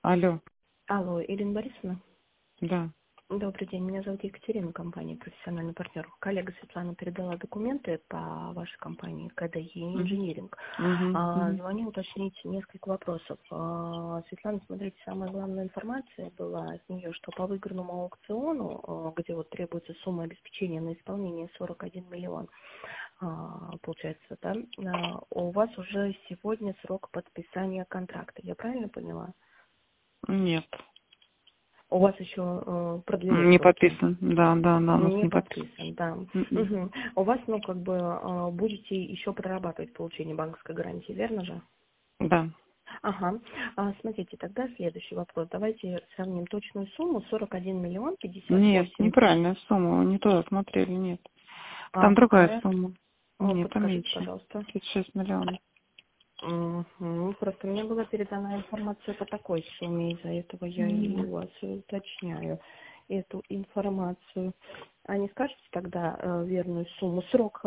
Алло, Алло, Ирина Борисовна. да. Добрый день, меня зовут Екатерина, компания «Профессиональный партнер». Коллега Светлана передала документы по вашей компании КДЕ Мгм. Инжиниринг. Мгм. Мгм. Звоню уточнить несколько вопросов. Светлана, смотрите, самая главная информация была от нее, что по выигранному аукциону, где вот требуется сумма обеспечения на исполнение 41 миллион, получается, да, у вас уже сегодня срок подписания контракта. Я правильно поняла? Нет, У вас еще продлились не сроки? подписан. Да, у нас Не не подписан. подписан, да. Мгм. Мгм. У вас, ну, как бы, будете еще прорабатывать получение банковской гарантии, верно же? Да. Ага. Смотрите, тогда следующий вопрос. Давайте сравним точную сумму. 41 миллион Нет, 58 тысяч. неправильная сумма. Вы не туда смотрели, нет. А Там другая какая? сумма. Нет, там Подскажите, меньше. пожалуйста. 36 миллионов. Мгм. Просто мне была передана информация по такой сумме, из-за этого я и М. у вас уточняю эту информацию. А не скажете тогда верную сумму? Срок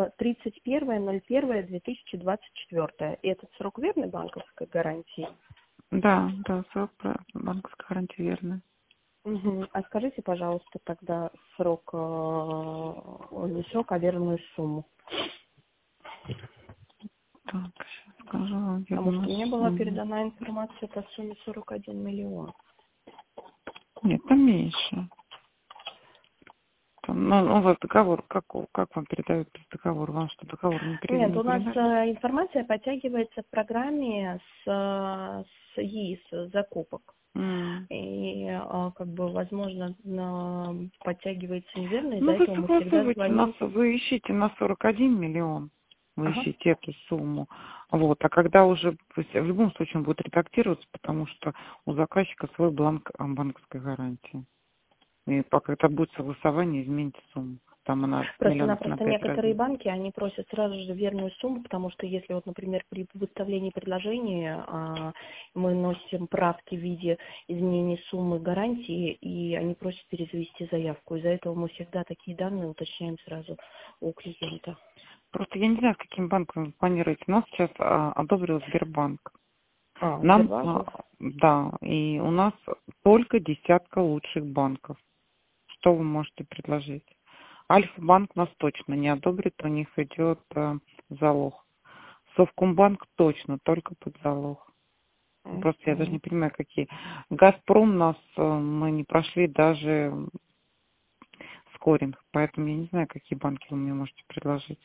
31.01.2024. Этот срок верный банковской гарантии? Да, срок банковской гарантии верный. Мгм. А скажите, пожалуйста, тогда срок, не срок, а верную сумму. Так, сейчас скажу вам Потому верную что мне была сумму. передана информация по сумме 41 миллион. Нет, там меньше. Там, ну, у вас договор, как вам передают без договора? Вам что, договор не Нет, не у нас передали? информация подтягивается в программе с ЕИС, с закупок. М. И как бы, возможно, подтягивается неверно, из-за Ну, вы этого мы всегда согласовываете звоним. вы ищите на 41 миллион, вы Ага. ищите эту сумму. Вот, а когда уже, то есть в любом случае он будет редактироваться, потому что у заказчика свой бланк банковской гарантии. И пока это будет согласование, измените сумму. Там она миллионов на Просто-напросто 5 некоторые разница. банки, они просят сразу же верную сумму, потому что если вот, например, при выставлении предложения мы носим правки в виде изменения суммы гарантии, и они просят перезавести заявку. Из-за этого мы всегда такие данные уточняем сразу у клиента. Просто я не знаю, с каким банком вы планируете. Нас сейчас одобрил Сбербанк. Нам, Сбербанк? да, и у нас только десятка лучших банков. Что вы можете предложить? Альфа-банк нас точно не одобрит, у них идет залог. Совкомбанк точно, только под залог. Просто я даже не Мгм. понимаю, какие. Газпром нас, мы не прошли даже скоринг, поэтому я не знаю, какие банки вы мне можете предложить.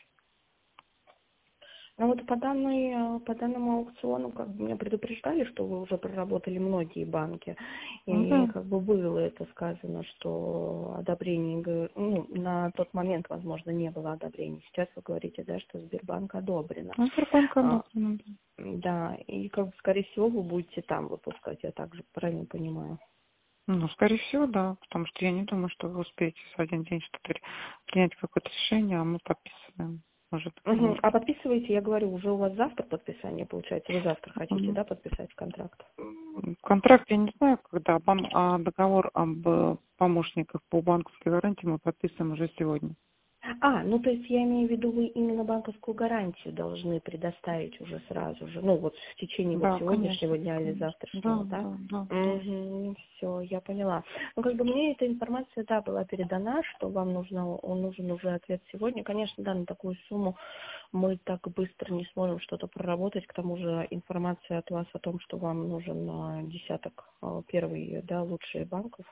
Ну вот по данному аукциону как бы меня предупреждали, что вы уже проработали многие банки. Ну И да, как бы было это сказано, что одобрение, ну, на тот момент, возможно, не было одобрения. Сейчас вы говорите, да, что Сбербанк одобрено. ну Сбербанк А, одобрен. да, и как бы, скорее всего, вы будете там выпускать, я также правильно понимаю. Ну, скорее всего, да, потому что я не думаю, что вы успеете в один день что-то принять какое-то решение, а мы подписываем уже Мгм. А документы. подписываете, я говорю, уже у вас завтра подписание получается? Вы завтра хотите, да, подписать контракт? Контракт я не знаю, когда, а договор об помощниках по банковской гарантии мы подписываем уже сегодня. Ну то есть я имею в виду, вы именно банковскую гарантию должны предоставить уже сразу же, ну вот в течение вот Да, сегодняшнего конечно, дня или конечно. завтрашнего, да? Да. Угу, все, я поняла. Ну как бы мне эта информация, да, была передана, что вам нужен уже ответ сегодня. Конечно, да, на такую сумму мы так быстро не сможем что-то проработать. К тому же информация от вас о том, что вам нужен десяток первый, да, лучших банков,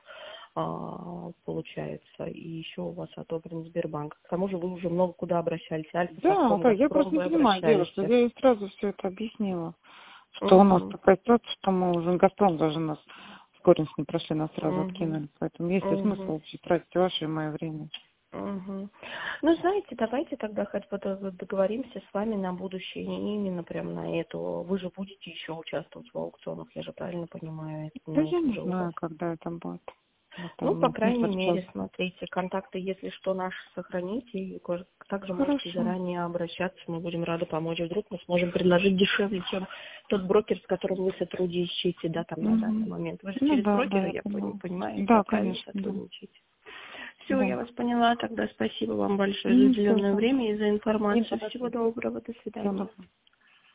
получается, и еще у вас одобрен Сбербанк. К тому же вы уже много куда обращались. Альфа, Совком, Да, я Газпром, просто не вы понимаю, обращались. девушка, я ей сразу все это объяснила, что у нас Угу, такая ситуация, что мы уже Газпром даже нас скоринг не прошли, нас сразу угу, откинули. Поэтому есть ли смысл угу. вообще тратить ваше и мое время? Угу. Ну, знаете, давайте тогда хоть бы договоримся с вами на будущее, не именно прям на эту. Вы же будете еще участвовать в аукционах, я же правильно понимаю, Да ну, я это не уже у вас. знаю, когда это будет. Ну, Это по нет смысла крайней сейчас. мере, смотрите, контакты, если что, наши сохраните, и также можете Хорошо. заранее обращаться, мы будем рады помочь. Вдруг мы сможем предложить дешевле, чем тот брокер, с которым вы сотрудничаете, да, там на данный Мгм. момент. Вы же Ну через да, брокера, я я поняла. понимаю, да, Да, правильно конечно, да. сотрудничаете. Все, Да. я вас поняла, тогда спасибо вам большое за Ну, все, уделенное да. время и за Не информацию. благодарю. Всего доброго, до Всего свидания. доброго.